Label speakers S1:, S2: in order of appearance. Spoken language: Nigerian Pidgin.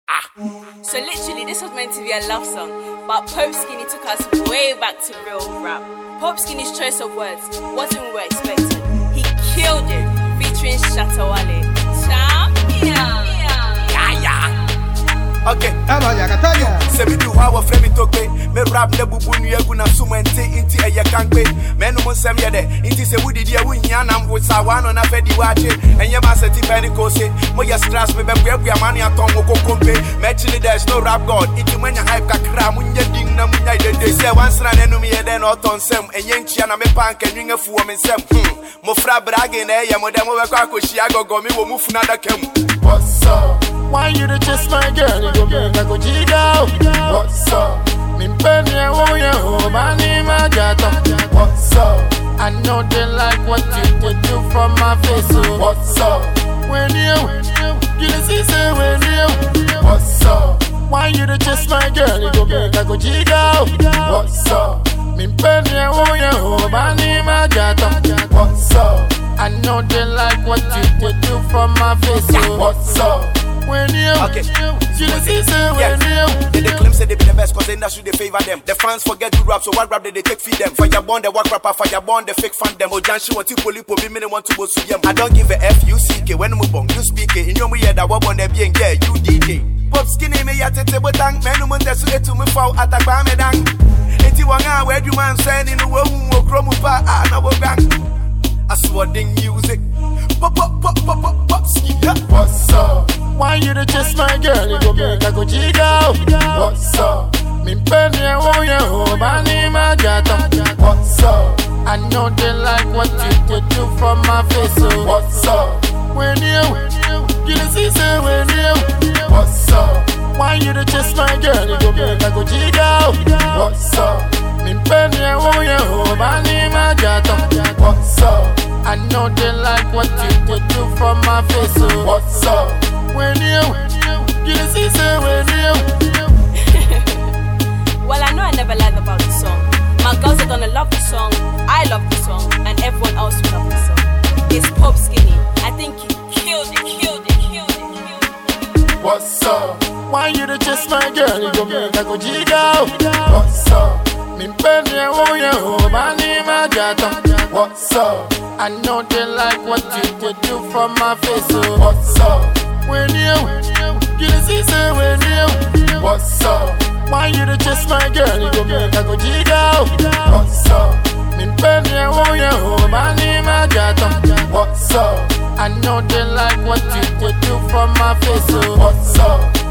S1: So literally, this was meant to be a love song, but Pope Skinny took us way back to real rap. Pope Skinny's choice of words wasn't what we were expecting. He killed it, featuring Shatta Wale. Champion.
S2: Okay.
S3: Se mi do how frame it okay. Me rap ne bubu nu egu na sumente inti eye kanpe. Me no nsem ye de. Inti se wudi dia wunya na mwosa wano na fedi wache. Enye ba seti peniko se. Mo ye stress me bebu amani aton wo kokompe. Me chili there's no rap god. Inti manya hype kakra munye ding na munya ide. Se wansra na enu mi ye de no ton sem. Enye nchia na me panka nwinga fu wo me nsem. Mo fra brage na eye mo de mo be kwa akoshi agogo mi wo mu fu na da kem.
S2: What's up? Why you to just my girl? You go make I go jiga. What's up? Me penny oh yeah oh mani majata. What's up? I know they like what you do from my face. So what's up? When you see say when you. What's up? Why you to just my girl? You go make I go jiga. What's up? Me penny oh yeah oh mani majata. What's up? I know they like what you do from my face. So what's up? When you see say when you
S3: they claim say they be the best cause the industry they favor them. The fans forget to rap, so what rap they take feed them. Firebond the work rapper, firebond the fake fan them. Ojanshi want to polipo be me want to go to them. I don't give a F-U-C-K when you bong, you speak it. In your way that what on the being yeah, you DJ. Pop Skinny me ya tete botang, men want to to me fall attack by me dang. Eti wanga where you man saying in the world who chromo pa na wo gang. I swording music. Pop Skinny.
S2: What's up? Why you to just my girl? You go make I go jiga. What's up? Me penny oh yeah oh mani majata. What's up? I know they like what you do from my face. So what's up? When you see say when you. What's up? Why you to just my girl? You go make I go jiga. What's up? Me penny oh yeah oh mani majata. What's up? I know they like what you do from my face. So what's up? When you see say when you.
S1: Well, I know I never lied about the song. My girls are gonna love the song, I love the song, and everyone else will love the song. It's Pope Skinny. I think he killed it.
S2: What's up? Why you to just my girl? You go make I go jiga. What's up? Me penny oh yeah oh mani majata. What's up? I know they like what you do from my face. So what's up? When you see say when you. What's up? Why you to just my girl? You go make I go jiga. What's up? Me penny oh yeah oh mani majata. What's up? I know they like what you do from my face. So what's up?